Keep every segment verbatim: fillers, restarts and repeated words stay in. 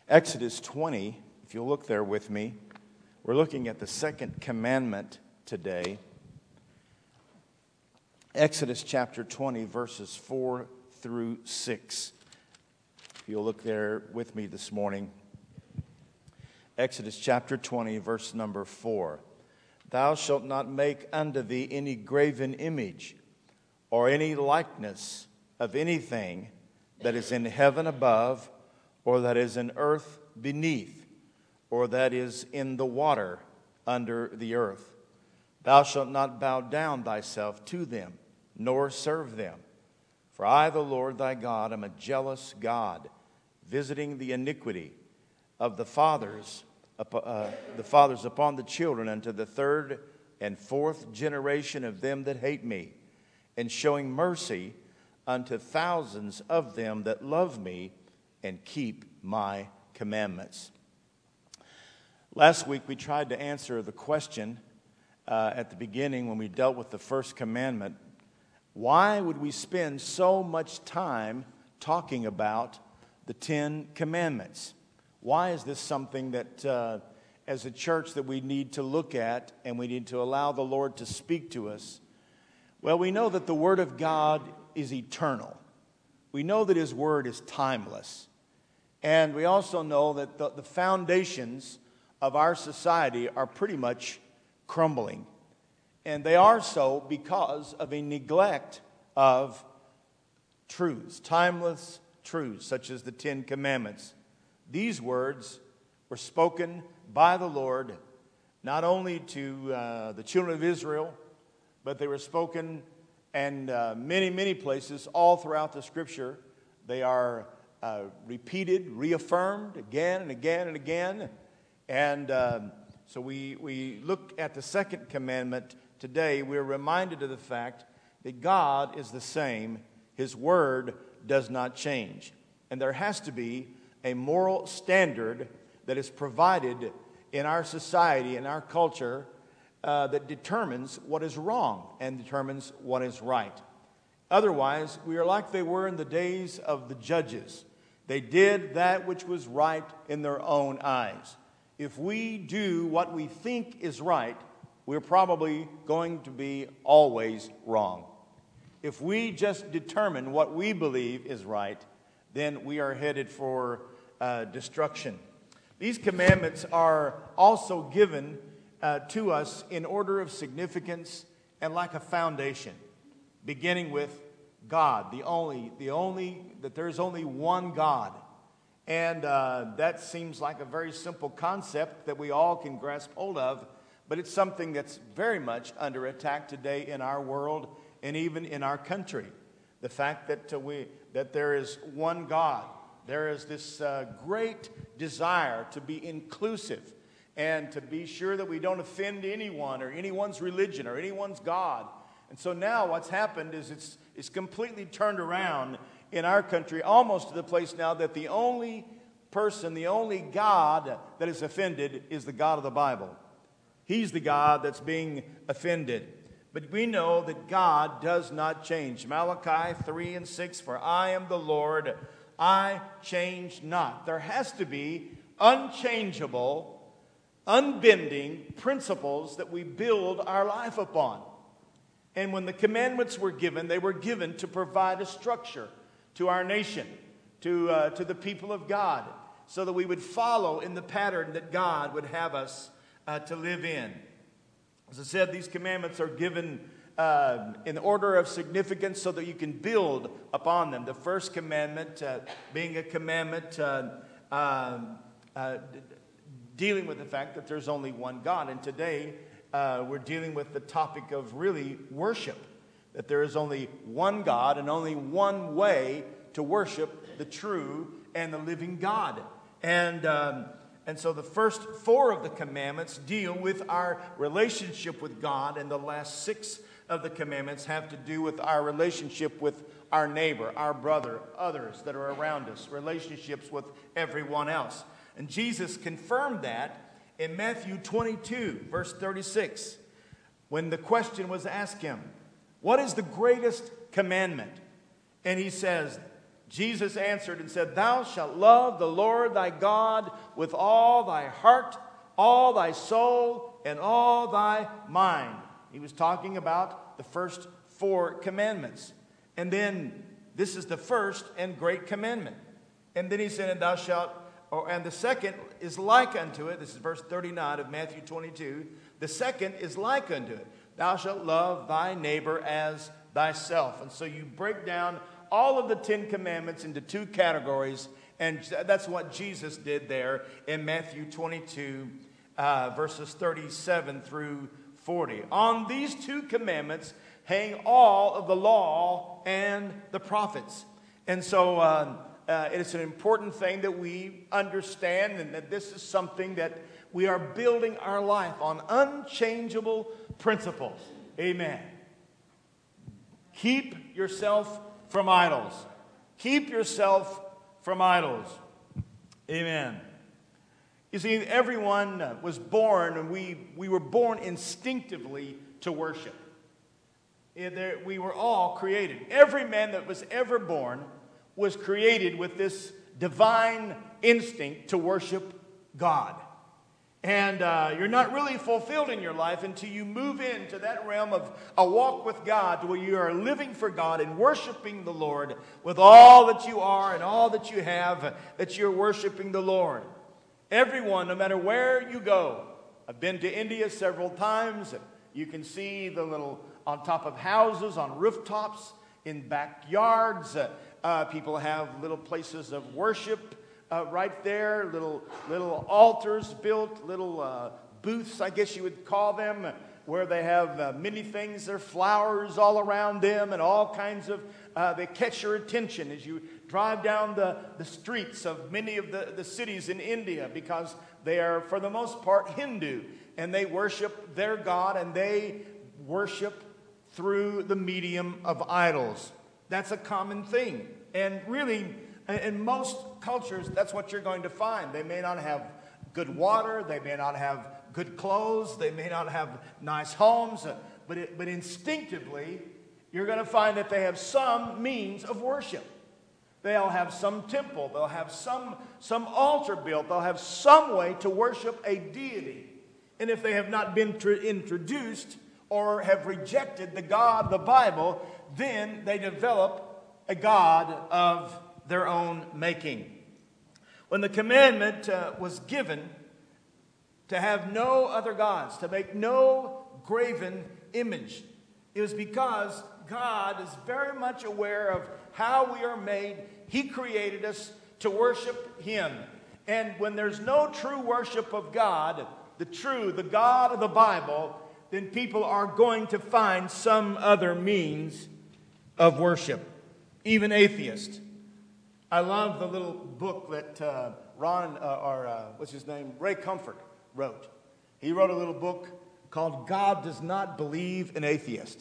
Exodus twenty, if you'll look there with me, we're looking at the second commandment today. Exodus chapter twenty, verses four through six. If you'll look there with me this morning. Exodus chapter twenty, verse number four. Thou shalt not make unto thee any graven image, or any likeness of anything that is in heaven above, or that is in earth beneath, or that is in the water under the earth. Thou shalt not bow down thyself to them, nor serve them. For I, the Lord thy God, am a jealous God, visiting the iniquity of the fathers, uh, the fathers upon the children, unto the third and fourth generation of them that hate me, and showing mercy unto thousands of them that love me and keep my commandments. Last week we tried to answer the question uh, at the beginning when we dealt with the first commandment. Why would we spend so much time talking about the Ten Commandments? Why is this something that uh, as a church that we need to look at and we need to allow the Lord to speak to us? Well, we know that the Word of God is eternal. We know that His Word is timeless. And we also know that the, the foundations of our society are pretty much crumbling. And they are so because of a neglect of truths, timeless truths, such as the Ten Commandments. These words were spoken by the Lord not only to uh, the children of Israel, but they were spoken in uh, many, many places all throughout the Scripture. They are uh, repeated, reaffirmed again and again and again. And um, so we, we look at the second commandment today. We're reminded of the fact that God is the same. His word does not change. And there has to be a moral standard that is provided in our society, in our culture, uh, that determines what is wrong and determines what is right. Otherwise, we are like they were in the days of the judges. They did that which was right in their own eyes. If we do what we think is right, we're probably going to be always wrong. If we just determine what we believe is right, then we are headed for uh, destruction. These commandments are also given uh, to us in order of significance and like a foundation, beginning with God, the only, the only, that there's only one God. And uh, that seems like a very simple concept that we all can grasp hold of, but it's something that's very much under attack today in our world and even in our country. The fact that uh, we that there is one God, there is this uh, great desire to be inclusive and to be sure that we don't offend anyone or anyone's religion or anyone's God. And so now what's happened is it's it's completely turned around in our country, almost to the place now that the only person, the only God that is offended is the God of the Bible. He's the God that's being offended. But we know that God does not change. Malachi three and six, for I am the Lord, I change not. There has to be unchangeable, unbending principles that we build our life upon. And when the commandments were given, they were given to provide a structure to our nation, to, uh, to the people of God, so that we would follow in the pattern that God would have us uh, to live in. As I said, these commandments are given uh, in order of significance so that you can build upon them. The first commandment uh, being a commandment uh, uh, uh, dealing with the fact that there's only one God. And today uh, we're dealing with the topic of really worship, that there is only one God and only one way to worship the true and the living God. And um, and so the first four of the commandments deal with our relationship with God, and the last six of the commandments have to do with our relationship with our neighbor, our brother, others that are around us, relationships with everyone else. And Jesus confirmed that in Matthew twenty-two, verse thirty-six, when the question was asked him, what is the greatest commandment? And he says, Jesus answered and said, Thou shalt love the Lord thy God with all thy heart, all thy soul, and all thy mind. He was talking about the first four commandments. And then this is the first and great commandment. And then he said, And thou shalt, or, and the second is like unto it. This is verse thirty-nine of Matthew twenty-two. The second is like unto it. Thou shalt love thy neighbor as thyself. And so you break down all of the Ten Commandments into two categories, and that's what Jesus did there in Matthew twenty-two, uh, verses thirty-seven through forty. On these two commandments hang all of the law and the prophets. And so uh, uh, it's an important thing that we understand, and that this is something that we are building our life on, unchangeable principles. Amen. Keep yourself from idols. Keep yourself from idols. Amen. You see, everyone was born, and we, we were born instinctively to worship. We were all created. Every man that was ever born was created with this divine instinct to worship God. And uh, you're not really fulfilled in your life until you move into that realm of a walk with God, where you are living for God and worshiping the Lord with all that you are and all that you have, that you're worshiping the Lord. Everyone, no matter where you go. I've been to India several times. You can see the little on top of houses, on rooftops, in backyards. Uh, uh, people have little places of worship uh, right there, little little altars built, little uh, booths, I guess you would call them, where they have uh, many things. There are flowers all around them and all kinds of, uh, they catch your attention as you drive down the, the streets of many of the, the cities in India, because they are, for the most part, Hindu, and they worship their God, and they worship through the medium of idols. That's a common thing. And really, in most cultures, that's what you're going to find. They may not have good water, they may not have good clothes, they may not have nice homes, but, it, but instinctively, you're going to find that they have some means of worship. They'll have some temple, they'll have some, some altar built, they'll have some way to worship a deity. And if they have not been tr- introduced or have rejected the God of the Bible, then they develop a God of their own making. When the commandment uh, was given to have no other gods, to make no graven image, it was because God is very much aware of how we are made. He created us to worship Him. And when there's no true worship of God, the true, the God of the Bible, then people are going to find some other means of worship, even atheists. I love the little book that uh, Ron, uh, or uh, what's his name, Ray Comfort wrote. He wrote a little book called God Does Not Believe in Atheists.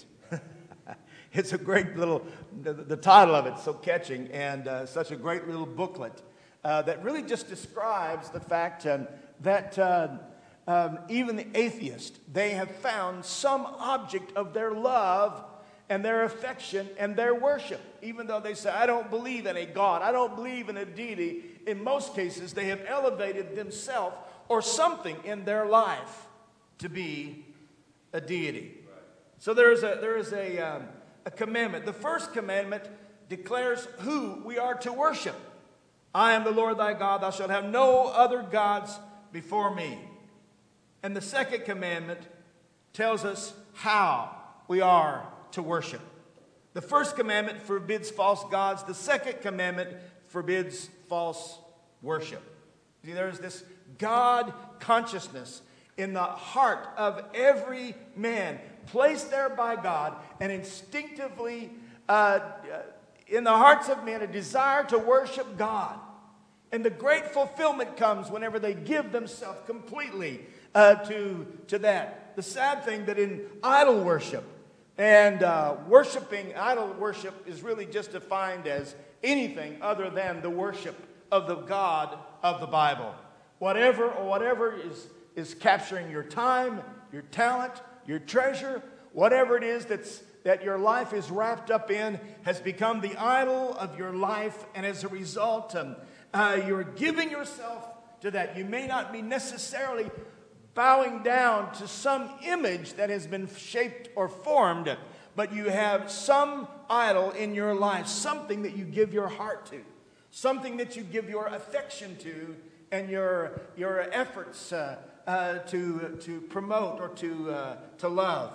It's a great little, the, the title of it's so catching, and uh, such a great little booklet uh, that really just describes the fact um, that uh, um, even the atheists, they have found some object of their love and their affection and their worship. Even though they say, I don't believe in a God, I don't believe in a deity, in most cases they have elevated themselves or something in their life to be a deity. So there is a, there is a, um, a commandment. The first commandment declares who we are to worship. I am the Lord thy God, thou shalt have no other gods before me. And the second commandment tells us how we are to worship. The first commandment forbids false gods. The second commandment forbids false worship. See, there's this God consciousness in the heart of every man, placed there by God, and instinctively uh, in the hearts of men, a desire to worship God. And the great fulfillment comes whenever they give themselves completely uh, to, to that. The sad thing that in idol worship, and uh, worshiping, idol worship is really just defined as anything other than the worship of the God of the Bible. Whatever or whatever is, is capturing your time, your talent, your treasure, whatever it is that's that your life is wrapped up in has become the idol of your life, and as a result, um, uh, you're giving yourself to that. You may not be necessarily bowing down to some image that has been shaped or formed, but you have some idol in your life, something that you give your heart to, something that you give your affection to, and your your efforts uh, uh, to to promote or to uh, to love.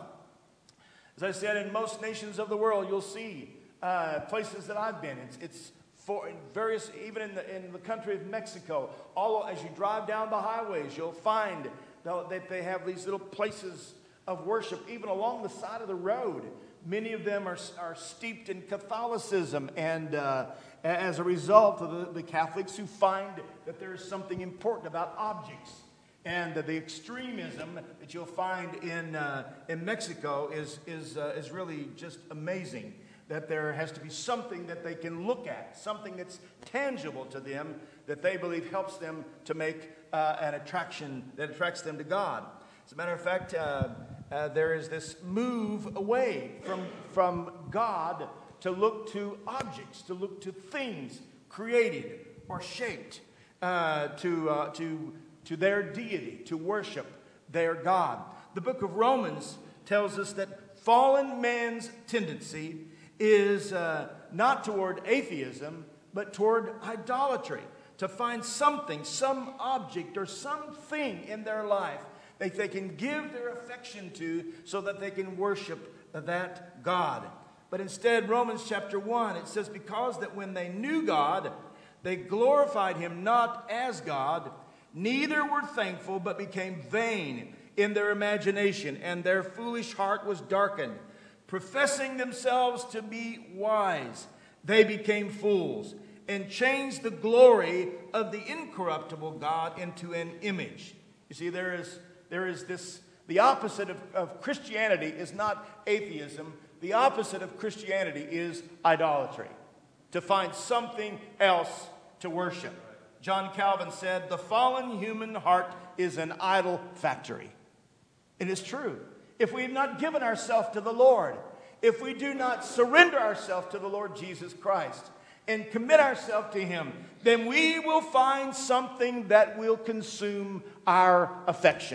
As I said, in most nations of the world, you'll see uh, places that I've been. It's it's for in various, even in the in the country of Mexico. All as you drive down the highways, you'll find that they have these little places of worship, even along the side of the road. Many of them are are steeped in Catholicism, and uh, as a result of the, the Catholics who find that there is something important about objects. And uh, the extremism that you'll find in uh, in Mexico is is uh, is really just amazing. That there has to be something that they can look at, something that's tangible to them, that they believe helps them to make uh, an attraction that attracts them to God. As a matter of fact, uh, uh, there is this move away from from God to look to objects, to look to things created or shaped, uh, to uh, to to their deity, to worship their God. The book of Romans tells us that fallen man's tendency is uh, not toward atheism, but toward idolatry, to find something, some object or something in their life that they can give their affection to so that they can worship that God. But instead, Romans chapter one, it says, because that when they knew God, they glorified him not as God, neither were thankful, but became vain in their imagination, and their foolish heart was darkened. Professing themselves to be wise, they became fools, and changed the glory of the incorruptible God into an image. You see, there is there is this, the opposite of, of Christianity is not atheism. The opposite of Christianity is idolatry. To find something else to worship. John Calvin said, the fallen human heart is an idol factory. It is true. If we have not given ourselves to the Lord, if we do not surrender ourselves to the Lord Jesus Christ and commit ourselves to him, then we will find something that will consume our affection.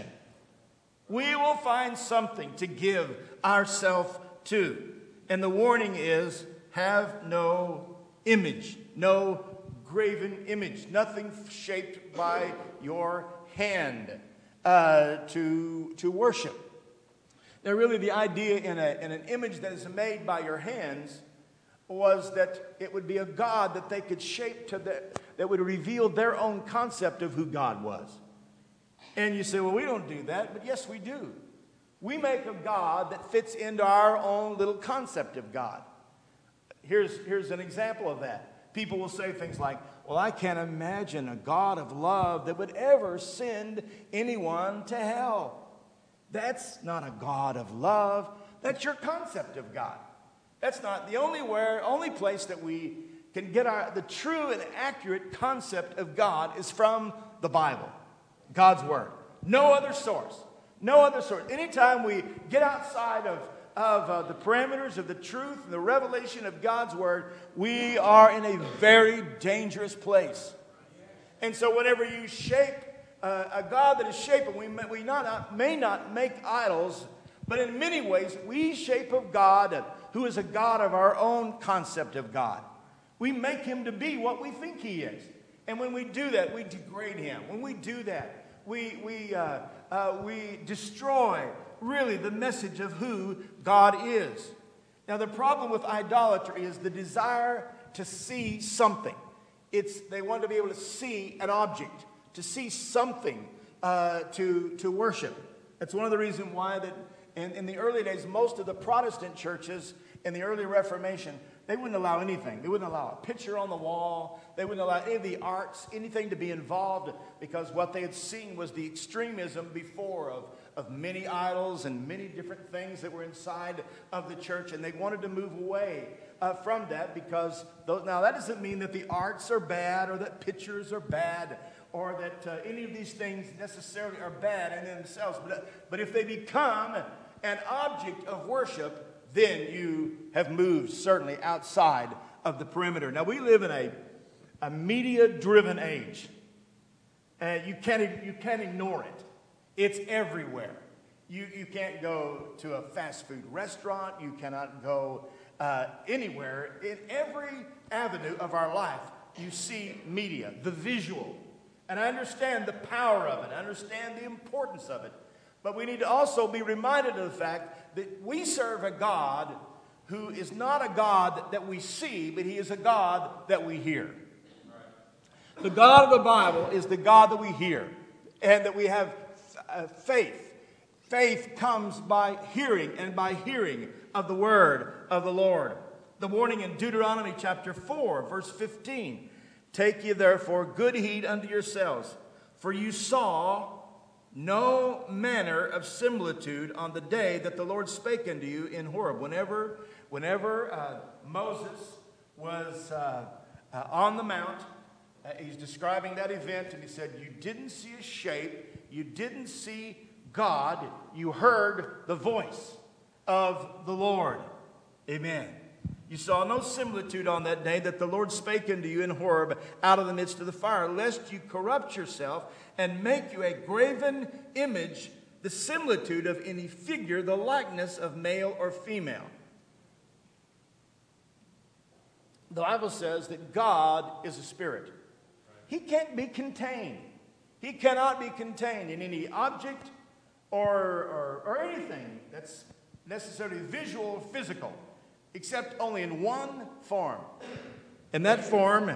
We will find something to give ourselves to. And the warning is, have no image, no graven image, nothing shaped by your hand uh, to, to worship. Now, really, the idea in, a, in an image that is made by your hands was that it would be a God that they could shape to the, that would reveal their own concept of who God was. And you say, well, we don't do that. But yes, we do. We make a God that fits into our own little concept of God. Here's, here's an example of that. People will say things like, well, I can't imagine a God of love that would ever send anyone to hell. That's not a God of love. That's your concept of God. That's not the only where, only place that we can get our the true and accurate concept of God is from the Bible, God's Word. No other source. No other source. Anytime we get outside of, of uh, the parameters of the truth and the revelation of God's Word, we are in a very dangerous place. And so whenever you shape uh, a God that is shaped, we, may, we not, may not make idols, but in many ways we shape a God who is a God of our own concept of God. We make him to be what we think he is. And when we do that, we degrade him. When we do that, we, we, uh, uh, we destroy really the message of who God is. Now, the problem with idolatry is the desire to see something. It's they want to be able to see an object, to see something uh, to, to worship. That's one of the reasons why that in, in the early days, most of the Protestant churches in the early Reformation, they wouldn't allow anything. They wouldn't allow a picture on the wall. They wouldn't allow any of the arts, anything to be involved, because what they had seen was the extremism before of, of many idols and many different things that were inside of the church, and they wanted to move away uh, from that because, those, now that doesn't mean that the arts are bad or that pictures are bad or that uh, any of these things necessarily are bad in themselves, but, but if they become an object of worship, then you have moved certainly outside of the perimeter. Now, we live in a, a media-driven age. Uh, you can't, you can't ignore it. It's everywhere. You, you can't go to a fast food restaurant. You cannot go uh, anywhere. In every avenue of our life, you see media, the visual. And I understand the power of it. I understand the importance of it. But we need to also be reminded of the fact that we serve a God who is not a God that we see, but he is a God that we hear. The God of the Bible is the God that we hear and that we have uh, faith. Faith comes by hearing, and by hearing of the word of the Lord. The warning in Deuteronomy chapter four, verse fifteen. Take ye therefore good heed unto yourselves, for you saw no manner of similitude on the day that the Lord spake unto you in Horeb. Whenever, whenever uh, Moses was uh, uh, on the mount, uh, he's describing that event, and he said, you didn't see a shape, you didn't see God, you heard the voice of the Lord. Amen. You saw no similitude on that day that the Lord spake unto you in Horeb out of the midst of the fire, lest you corrupt yourself and make you a graven image, the similitude of any figure, the likeness of male or female. The Bible says that God is a spirit. He can't be contained. He cannot be contained in any object or, or, or anything that's necessarily visual or physical, except only in one form. And that form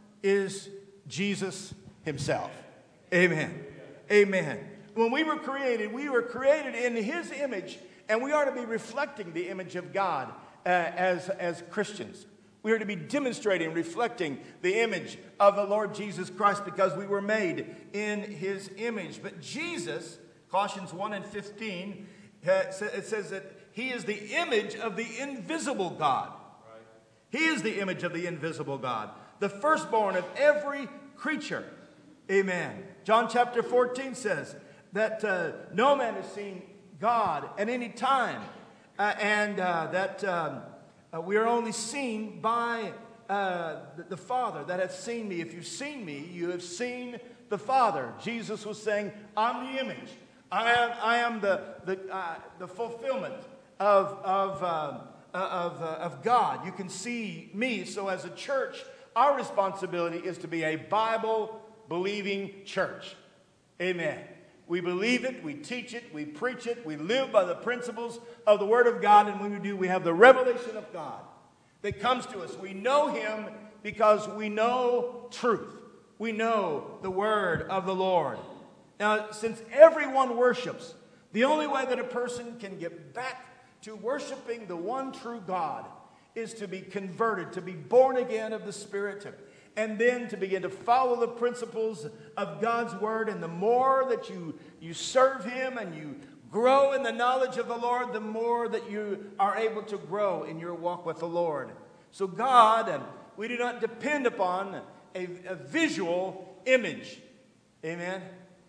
is Jesus himself. Amen. Amen. When we were created, we were created in his image, and we are to be reflecting the image of God uh, as, as Christians. We are to be demonstrating, reflecting the image of the Lord Jesus Christ because we were made in his image. But Jesus, Colossians one and fifteen, uh, it says that he is the image of the invisible God. Right. He is the image of the invisible God, the firstborn of every creature. Amen. John chapter fourteen says that uh, no man has seen God at any time, uh, and uh, that um, uh, we are only seen by uh, the, the Father that hath seen me. If you've seen me, you have seen the Father. Jesus was saying, I'm the image. I am, I am the, the, uh, the fulfillment of, of, uh, of, uh, of God. You can see me. So as a church, our responsibility is to be a Bible-believing church. Amen. We believe it, we teach it, we preach it, we live by the principles of the Word of God, and when we do, we have the revelation of God that comes to us. We know him because we know truth. We know the Word of the Lord. Now, since everyone worships, the only way that a person can get back to worshiping the one true God is to be converted, to be born again of the Spirit, and then to begin to follow the principles of God's Word. And the more that you, you serve him and you grow in the knowledge of the Lord, the more that you are able to grow in your walk with the Lord. So God, and we do not depend upon a, a visual image. Amen.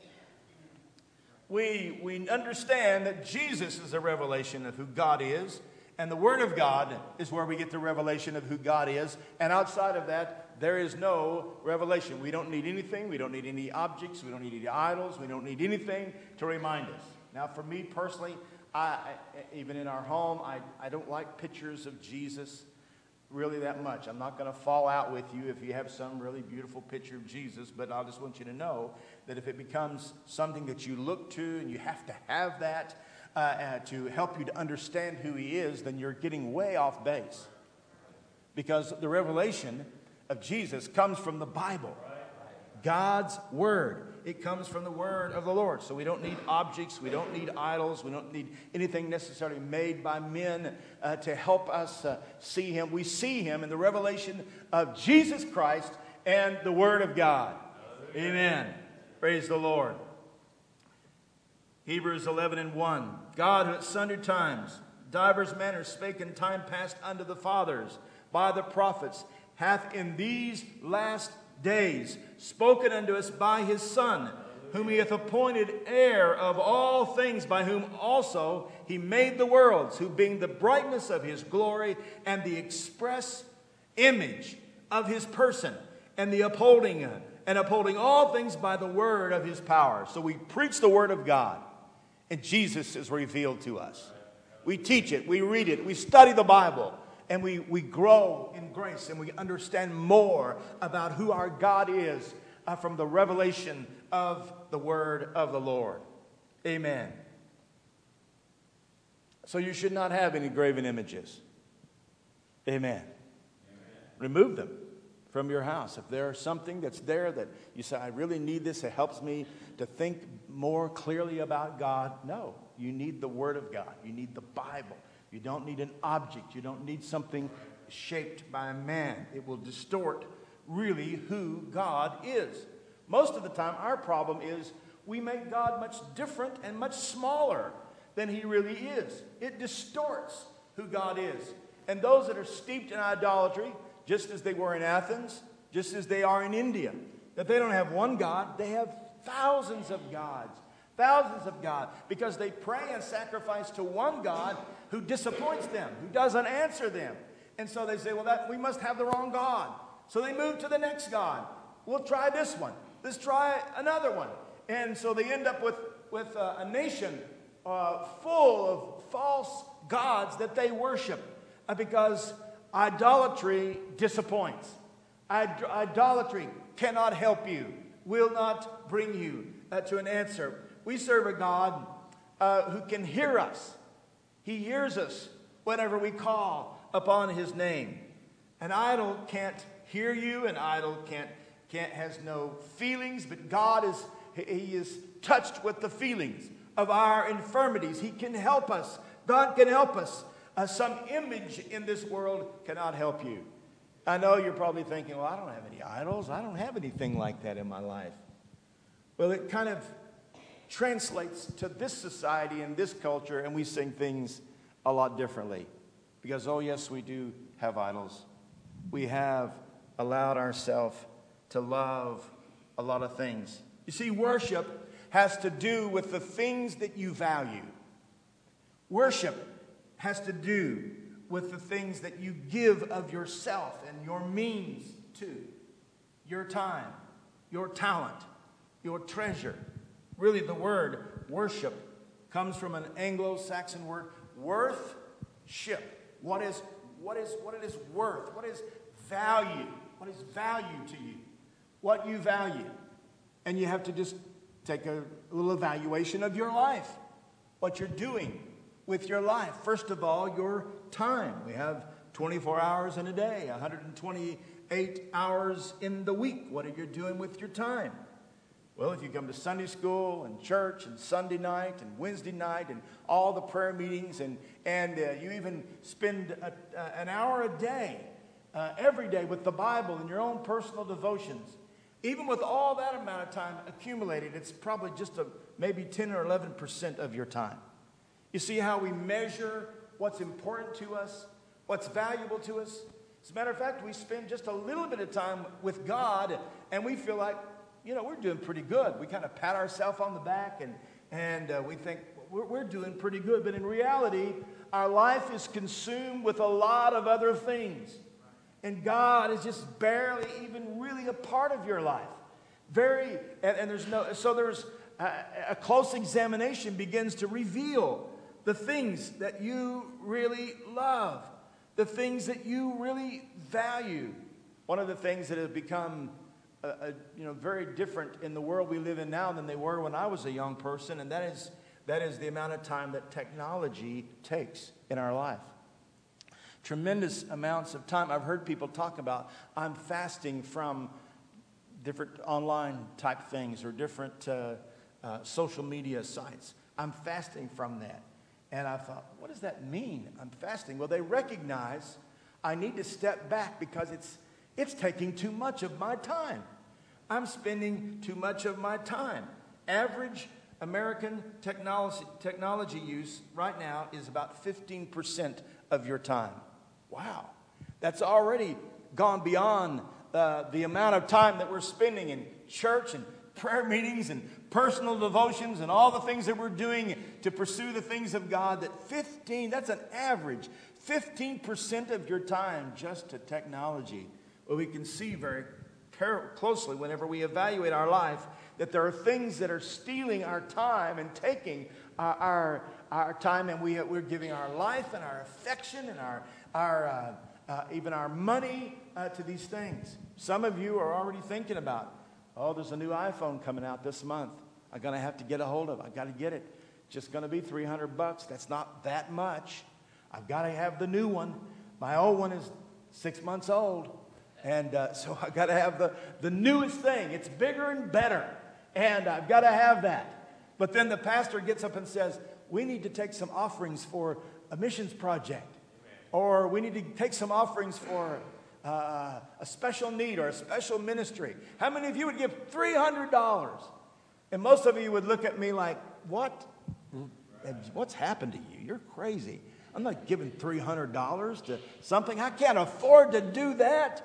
We, we understand that Jesus is a revelation of who God is, and the Word of God is where we get the revelation of who God is, and outside of that, there is no revelation. We don't need anything. We don't need any objects. We don't need any idols. We don't need anything to remind us. Now, for me personally, I, I, even in our home, I, I don't like pictures of Jesus really that much. I'm not going to fall out with you if you have some really beautiful picture of Jesus, but I just want you to know that if it becomes something that you look to and you have to have that uh, uh, to help you to understand who he is, then you're getting way off base. Because the revelation of Jesus comes from the Bible, God's Word. It comes from the Word of the Lord. So we don't need objects, we don't need idols, we don't need anything necessarily made by men uh, to help us uh, see him. We see him in the revelation of Jesus Christ and the Word of God. Amen. Praise the Lord. Hebrews eleven and one. God, who at sundry times, divers manners, spake in time past unto the fathers by the prophets, hath in these last days spoken unto us by his Son, whom he hath appointed heir of all things, by whom also he made the worlds, who being the brightness of his glory and the express image of his person, and the upholding and upholding all things by the word of his power. So we preach the word of God, and Jesus is revealed to us. We teach it, we read it, we study the Bible, and we, we grow in grace, and we understand more about who our God is uh, from the revelation of the word of the Lord. Amen. So you should not have any graven images. Amen. Amen. Remove them from your house. If there's something that's there that you say, I really need this, it helps me to think more clearly about God. No, you need the Word of God. You need the Bible. You don't need an object. You don't need something shaped by a man. It will distort really who God is. Most of the time, our problem is we make God much different and much smaller than he really is. It distorts who God is. And those that are steeped in idolatry, just as they were in Athens, just as they are in India, that they don't have one God, they have thousands of gods. Thousands of God, because they pray and sacrifice to one God who disappoints them, who doesn't answer them. And so they say, well, that we must have the wrong God. So they move to the next God. We'll try this one. Let's try another one. And so they end up with, with uh, a nation uh, full of false gods that they worship uh, because idolatry disappoints. Id- idolatry cannot help you, will not bring you uh, to an answer. We serve a God uh, who can hear us. He hears us whenever we call upon his name. An idol can't hear you. An idol can't, can't has no feelings. But God is he is touched with the feelings of our infirmities. He can help us. God can help us. Uh, some image in this world cannot help you. I know you're probably thinking, well, I don't have any idols. I don't have anything like that in my life. Well, it kind of translates to this society and this culture, and we sing things a lot differently. Because, oh, yes, we do have idols. We have allowed ourselves to love a lot of things. You see, worship has to do with the things that you value. Worship has to do with the things that you give of yourself and your means to. Your time, your talent, your treasure. Really, the word worship comes from an Anglo-Saxon word, worth-ship. What is, what is, what it is worth? What is value? What is value to you? What you value. And you have to just take a little evaluation of your life. What you're doing with your life. First of all, your time. We have twenty-four hours in a day, one hundred twenty-eight hours in the week. What are you doing with your time? Well, if you come to Sunday school and church and Sunday night and Wednesday night and all the prayer meetings and, and uh, you even spend a, uh, an hour a day, uh, every day with the Bible and your own personal devotions, even with all that amount of time accumulated, it's probably just a, maybe ten or eleven percent of your time. You see how we measure what's important to us, what's valuable to us? As a matter of fact, we spend just a little bit of time with God and we feel like, you know, we're doing pretty good. We kind of pat ourselves on the back and, and uh, we think we're, we're doing pretty good. But in reality, our life is consumed with a lot of other things. And God is just barely even really a part of your life. Very, and, and there's no, so there's a, a close examination begins to reveal the things that you really love, the things that you really value. One of the things that has become Uh, uh, you know, very different in the world we live in now than they were when I was a young person, and that is that is the amount of time that technology takes in our life. Tremendous amounts of time. I've heard people talk about, I'm fasting from different online type things or different uh, uh, social media sites. I'm fasting from that. And I thought, what does that mean? I'm fasting. Well, they recognize I need to step back because it's It's taking too much of my time. I'm spending too much of my time. Average American technology, technology use right now is about fifteen percent of your time. Wow. That's already gone beyond uh, the amount of time that we're spending in church and prayer meetings and personal devotions and all the things that we're doing to pursue the things of God, that fifteen, that's an average, fifteen percent of your time just to technology. Well, we can see very closely whenever we evaluate our life that there are things that are stealing our time and taking our, our, our time, and we, we're giving our life and our affection and our, our uh, uh, even our money uh, to these things. Some of you are already thinking about, oh, there's a new iPhone coming out this month. I'm going to have to get a hold of it. I've got to get it. Just going to be three hundred bucks. That's not that much. I've got to have the new one. My old one is six months old. And uh, so I've got to have the, the newest thing. It's bigger and better. And I've got to have that. But then the pastor gets up and says, we need to take some offerings for a missions project. Or we need to take some offerings for uh, a special need or a special ministry. How many of you would give three hundred dollars? And most of you would look at me like, what? What's happened to you? You're crazy. I'm not giving three hundred dollars to something. I can't afford to do that.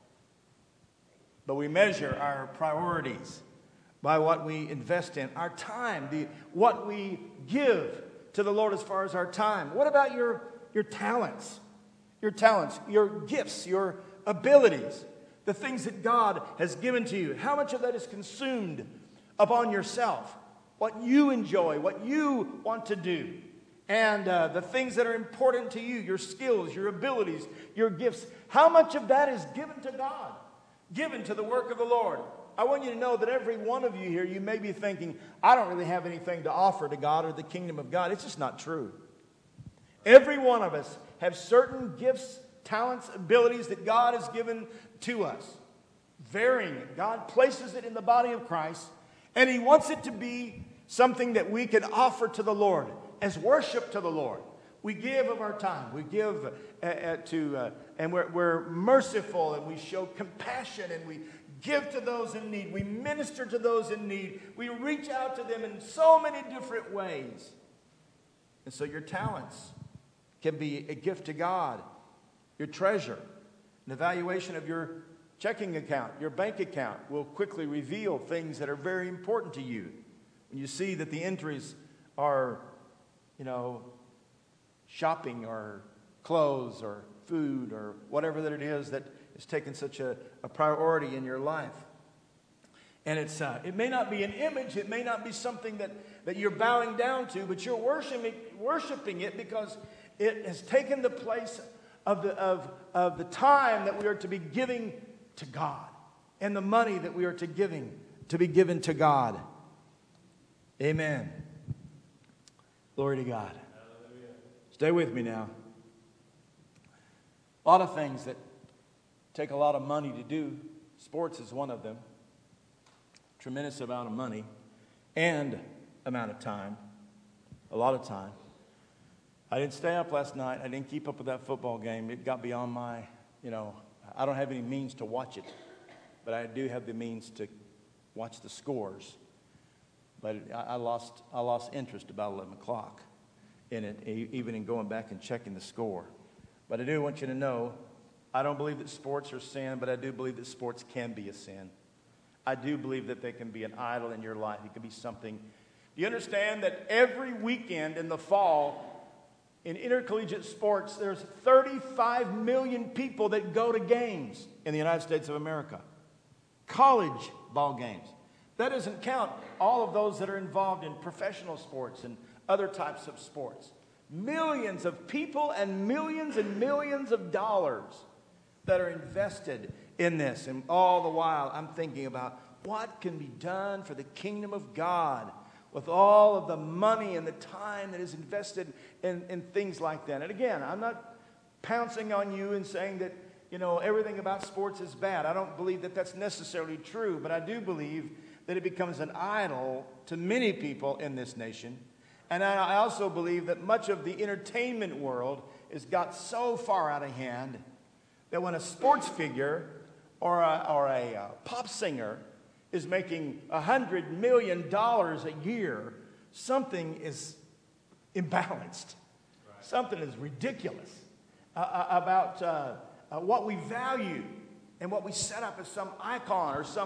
But we measure our priorities by what we invest in, our time, the what we give to the Lord as far as our time. What about your, your talents? Your talents, your gifts, your abilities, the things that God has given to you. How much of that is consumed upon yourself? What you enjoy, what you want to do. And uh, the things that are important to you, your skills, your abilities, your gifts. How much of that is given to God? Given to the work of the Lord? I want you to know that every one of you here, you may be thinking, I don't really have anything to offer to God or the kingdom of God. It's just not true. Every one of us have certain gifts, talents, abilities that God has given to us. Varying. God places it in the body of Christ, and He wants it to be something that we can offer to the Lord as worship to the Lord. We give of our time. We give uh, uh, to, uh, and we're, we're merciful, and we show compassion, and we give to those in need. We minister to those in need. We reach out to them in so many different ways. And so your talents can be a gift to God. Your treasure, an evaluation of your checking account, your bank account will quickly reveal things that are very important to you. When you see that the entries are, you know, shopping or clothes or food or whatever that it is that is taking such a, a priority in your life. And it's uh, it may not be an image, it may not be something that, that you're bowing down to, but you're worshiping, worshiping it because it has taken the place of the, of, of the time that we are to be giving to God and the money that we are to giving to be given to God. Amen. Glory to God. Hallelujah. Stay with me now. A lot of things that take a lot of money to do. Sports is one of them. Tremendous amount of money and amount of time. A lot of time. I didn't stay up last night. I didn't keep up with that football game. It got beyond my, you know, I don't have any means to watch it. But I do have the means to watch the scores. But I, I lost I lost interest about eleven o'clock in it, even in going back and checking the score. But I do want you to know, I don't believe that sports are sin, but I do believe that sports can be a sin. I do believe that they can be an idol in your life. It can be something. Do you understand that every weekend in the fall, in intercollegiate sports, there's thirty-five million people that go to games in the United States of America. College ball games. That doesn't count all of those that are involved in professional sports and other types of sports. Millions of people and millions and millions of dollars that are invested in this. And all the while, I'm thinking about what can be done for the kingdom of God with all of the money and the time that is invested in, in things like that. And again, I'm not pouncing on you and saying that, you know, everything about sports is bad. I don't believe that that's necessarily true, but I do believe that it becomes an idol to many people in this nation. And I also believe that much of the entertainment world has got so far out of hand that when a sports figure or a, or a uh, pop singer is making one hundred million dollars a year, something is imbalanced. Right. Something is ridiculous uh, about uh, uh, what we value and what we set up as some icon or some,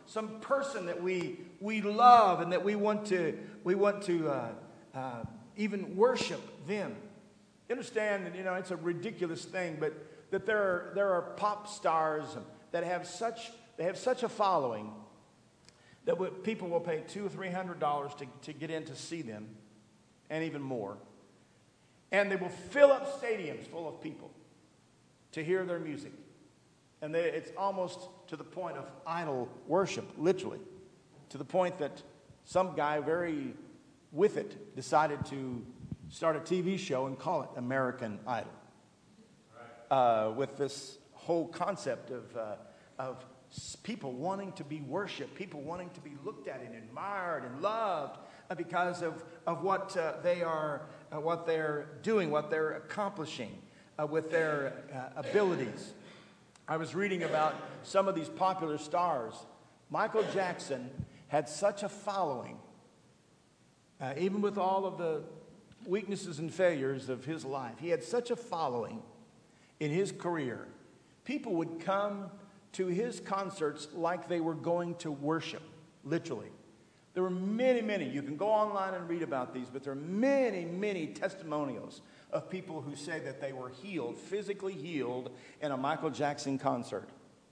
some person that we we love and that we want to we want to uh, uh, even worship them. You understand that, you know, it's a ridiculous thing, but that there are there are pop stars that have such they have such a following that people will pay two or three hundred dollars to to get in to see them, and even more, and they will fill up stadiums full of people to hear their music. And they, it's almost to the point of idol worship, literally, to the point that some guy very with it decided to start a T V show and call it American Idol. Uh, with this whole concept of, uh, of people wanting to be worshiped, people wanting to be looked at and admired and loved uh, because of, of what uh, they are, uh, what they're doing, what they're accomplishing uh, with their uh, abilities. I was reading about some of these popular stars. Michael Jackson had such a following, uh, even with all of the weaknesses and failures of his life. He had such a following in his career. People would come to his concerts like they were going to worship, literally. There were many, many, you can go online and read about these, but there are many, many testimonials of people who say that they were healed, physically healed, in a Michael Jackson concert.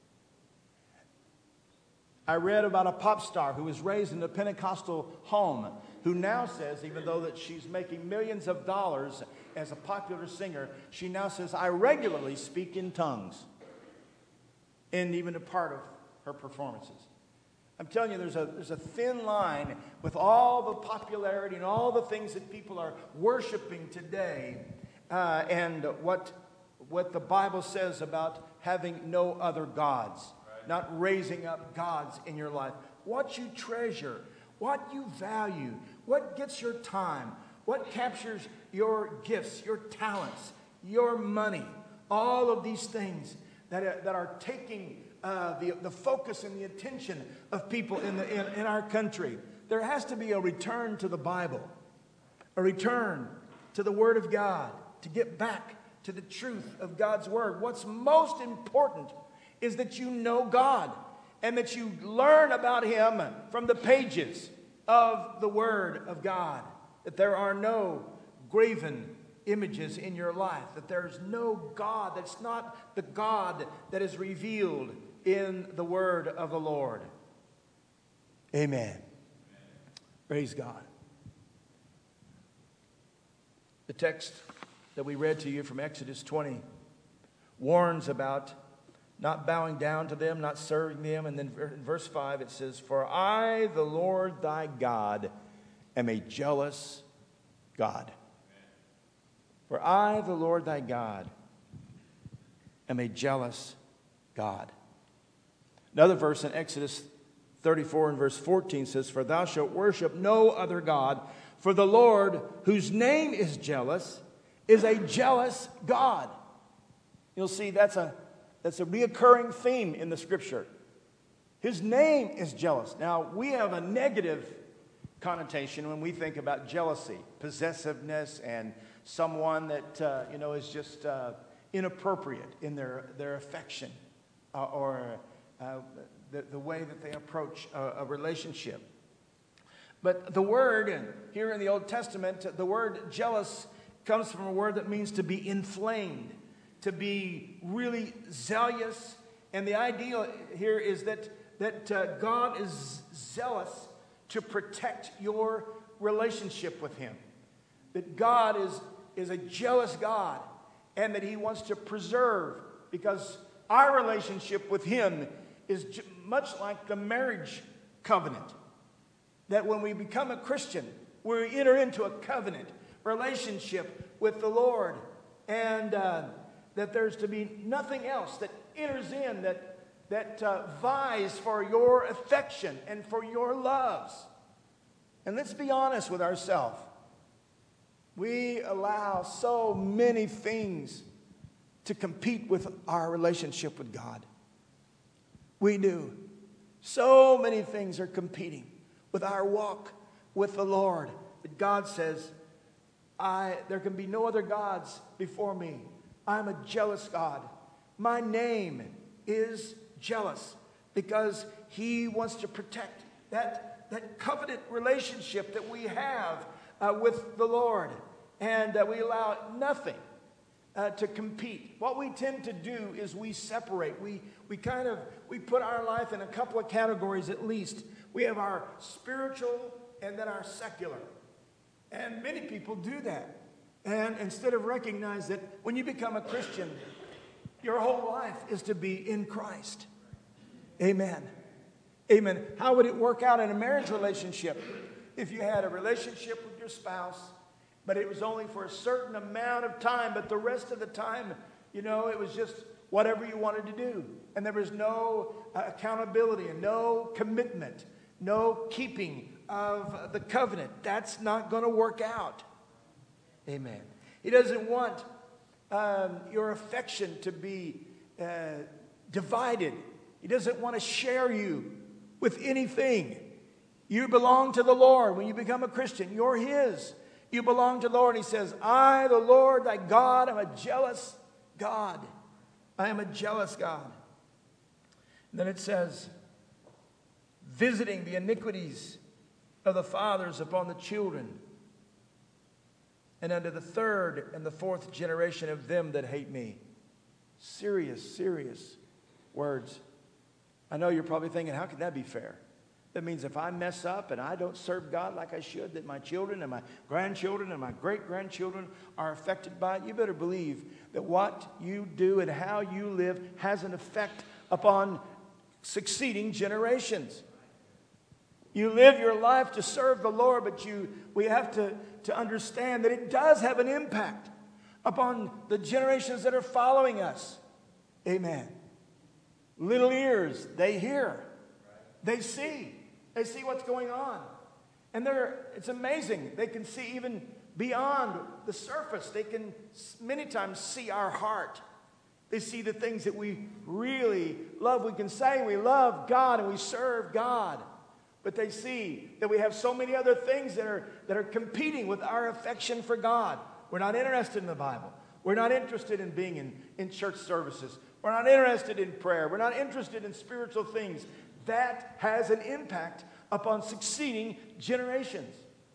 I read about a pop star who was raised in a Pentecostal home, who now says, even though that she's making millions of dollars as a popular singer, she now says, I regularly speak in tongues, and even a part of her performances. I'm telling you, there's a, there's a thin line with all the popularity and all the things that people are worshiping today, uh, and what, what the Bible says about having no other gods, right? Not raising up gods in your life. What you treasure, what you value, what gets your time, what captures your gifts, your talents, your money, all of these things that are, that are taking Uh, the, the focus and the attention of people in, the, in, in our country. There has to be a return to the Bible, a return to the Word of God, to get back to the truth of God's Word. What's most important is that you know God and that you learn about Him from the pages of the Word of God, that there are no graven images in your life, that there's no God that's not the God that is revealed in the word of the Lord. Amen. Amen. Praise God. The text that we read to you from Exodus twenty warns about not bowing down to them, not serving them. And then in verse five it says, For I, the Lord thy God, am a jealous God. For I, the Lord thy God, am a jealous God. Another verse in Exodus thirty-four and verse fourteen says, For thou shalt worship no other God, for the Lord, whose name is jealous, is a jealous God. You'll see that's a, that's a reoccurring theme in the Scripture. His name is jealous. Now, we have a negative connotation when we think about jealousy, possessiveness, and someone that, uh, you know, is just uh, inappropriate in their, their affection uh, or uh, the, the way that they approach a, a relationship. But the word here in the Old Testament, the word jealous comes from a word that means to be inflamed, to be really zealous. And the idea here is that, that uh, God is zealous to protect your relationship with Him. That God is, is a jealous God, and that He wants to preserve, because our relationship with Him is j- much like the marriage covenant. That when we become a Christian, we enter into a covenant relationship with the Lord, and uh, that there's to be nothing else that enters in that, that uh, vies for your affection and for your loves. And let's be honest with ourselves. We allow so many things to compete with our relationship with God. We do. So many things are competing with our walk with the Lord. But God says, I, there can be no other gods before me. I'm a jealous God. My name is jealous. because He wants to protect that, that covenant relationship that we have uh, with the Lord. And uh, we allow nothing uh, to compete. What we tend to do is we separate. We, we kind of, we put our life in a couple of categories at least. We have our spiritual and then our secular. And many people do that. And instead of recognize that when you become a Christian, your whole life is to be in Christ. Amen. Amen. How would it work out in a marriage relationship if you had a relationship with your spouse, but it was only for a certain amount of time, but the rest of the time, you know, it was just whatever you wanted to do. And there was no uh, accountability and no commitment, no keeping of the covenant. That's not going to work out. Amen. He doesn't want um, your affection to be uh, divided. He doesn't want to share you with anything. You belong to the Lord. When you become a Christian, you're His. You belong to the Lord. And He says, I, the Lord, thy God, am a jealous God. I am a jealous God. And then it says, visiting the iniquities of the fathers upon the children, and unto the third and the fourth generation of them that hate me. Serious, serious words. I know you're probably thinking, how can that be fair? That means if I mess up and I don't serve God like I should, that my children and my grandchildren and my great-grandchildren are affected by it. You better believe that what you do and how you live has an effect upon succeeding generations. You live your life to serve the Lord, but you we have to, to understand that it does have an impact upon the generations that are following us. Amen. Little ears, they hear. They see. They see what's going on. And they're, it's amazing. They can see even beyond the surface. They can many times see our heart. They see the things that we really love. We can say we love God and we serve God. But they see that we have so many other things that are, that are competing with our affection for God. We're not interested in the Bible. We're not interested in being in, in church services. We're not interested in prayer. We're not interested in spiritual things. That has an impact upon succeeding generations.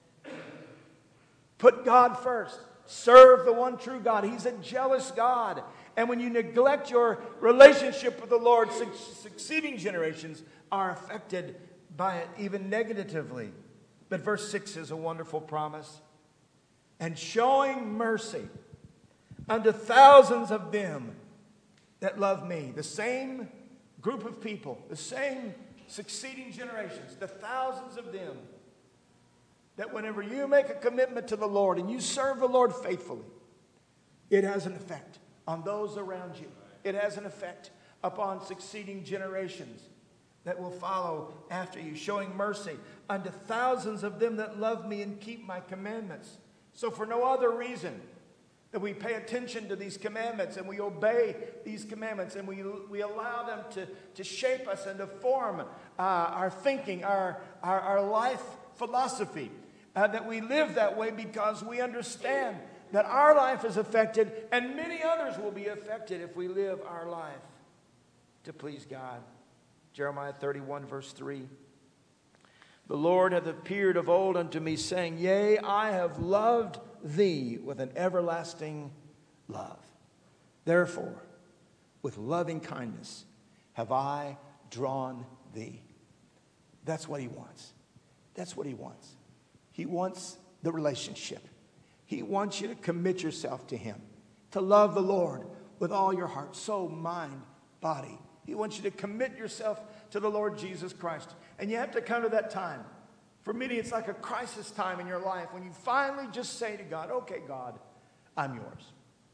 Put God first. Serve the one true God. He's a jealous God. And when you neglect your relationship with the Lord, su- succeeding generations are affected by it, even negatively. But verse six is a wonderful promise. And showing mercy unto thousands of them that love me. The same group of people, the same succeeding generations, the thousands of them, that whenever you make a commitment to the Lord and you serve the Lord faithfully, it has an effect on those around you. It has an effect upon succeeding generations that will follow after you, showing mercy unto thousands of them that love me and keep my commandments. So for no other reason that we pay attention to these commandments and we obey these commandments and we, we allow them to, to shape us and to form uh, our thinking, our, our, our life philosophy, uh, that we live that way because we understand that our life is affected and many others will be affected if we live our life to please God. Jeremiah thirty-one, verse three. The Lord hath appeared of old unto me, saying, Yea, I have loved thee with an everlasting love. Therefore, with loving kindness have I drawn thee. That's what He wants. That's what He wants. He wants the relationship. He wants you to commit yourself to Him, to love the Lord with all your heart, soul, mind, body. He wants you to commit yourself to the Lord Jesus Christ. And you have to come to that time. For many, it's like a crisis time in your life when you finally just say to God, okay, God, I'm yours.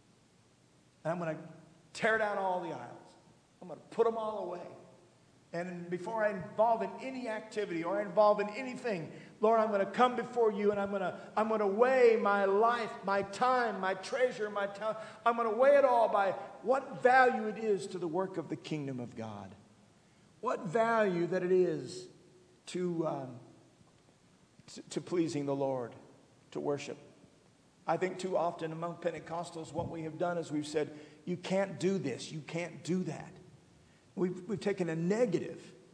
And I'm going to tear down all the idols. I'm going to put them all away. And before I involve in any activity or involve in anything, Lord, I'm going to come before you and I'm going to I'm going to weigh my life, my time, my treasure, my talent. I'm going to weigh it all by what value it is to the work of the kingdom of God. What value that it is to, um, to, to pleasing the Lord, to worship. I think too often among Pentecostals, what we have done is we've said, you can't do this, you can't do that. We've, we've taken a negative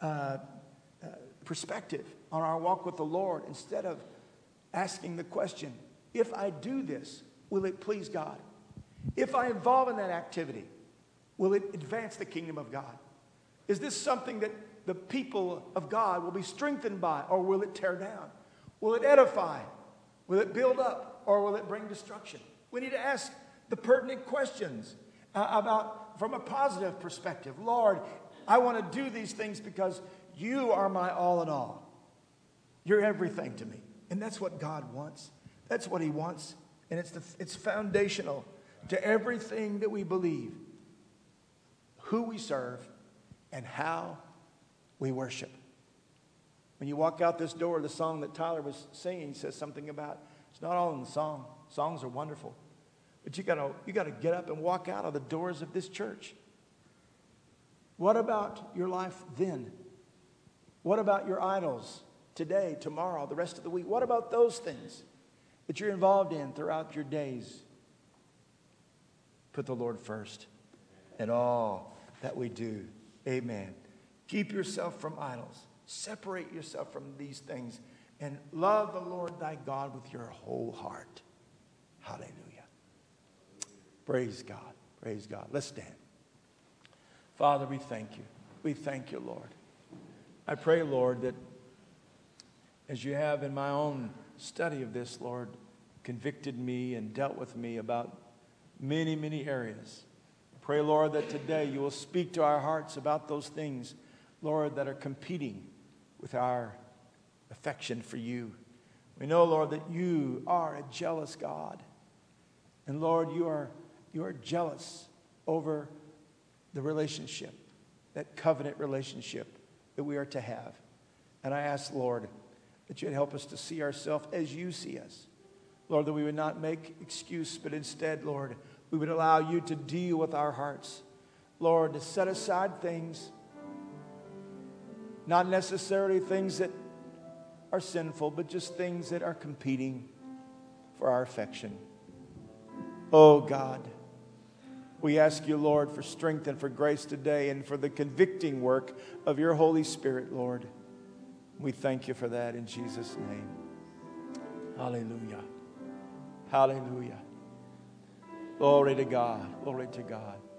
uh, uh, perspective on our walk with the Lord instead of asking the question, if I do this, will it please God? If I involve in that activity, will it advance the kingdom of God? Is this something that the people of God will be strengthened by, or will it tear down? Will it edify? Will it build up, or will it bring destruction? We need to ask the pertinent questions uh, about, from a positive perspective. Lord, I want to do these things because you are my all in all. You're everything to me. And that's what God wants. That's what he wants. And it's, the, it's foundational to everything that we believe, who we serve, and how we worship. When you walk out this door, the song that Tyler was singing says something about, it's not all in the song. Songs are wonderful. But you gotta, you gotta get up and walk out of the doors of this church. What about your life then? What about your idols today, tomorrow, the rest of the week? What about those things that you're involved in throughout your days? Put the Lord first in all that we do. Amen. Keep yourself from idols. Separate yourself from these things and love the Lord thy God with your whole heart. Hallelujah. Praise God. Praise God. Let's stand. Father, we thank you. We thank you, Lord. I pray, Lord, that as you have in my own study of this, Lord, convicted me and dealt with me about many, many areas. Pray, Lord, that today you will speak to our hearts about those things, Lord, that are competing with our affection for you. We know, Lord, that you are a jealous God. And, Lord, you are, you are jealous over the relationship, that covenant relationship that we are to have. And I ask, Lord, that you'd help us to see ourselves as you see us. Lord, that we would not make excuse, but instead, Lord, we would allow you to deal with our hearts. Lord, to set aside things, not necessarily things that are sinful, but just things that are competing for our affection. Oh, God, we ask you, Lord, for strength and for grace today and for the convicting work of your Holy Spirit, Lord. We thank you for that in Jesus' name. Hallelujah. Hallelujah. Glory to God. Glory to God.